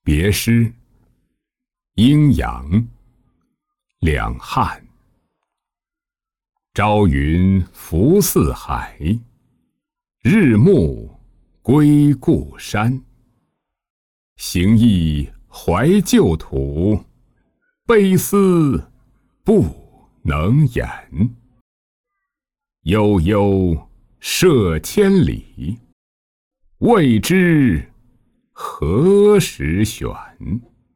别诗，阴阳，两汉。朝云浮四海，日暮归故山。行忆怀旧土，悲思不能言。悠悠涉千里，未知何时选。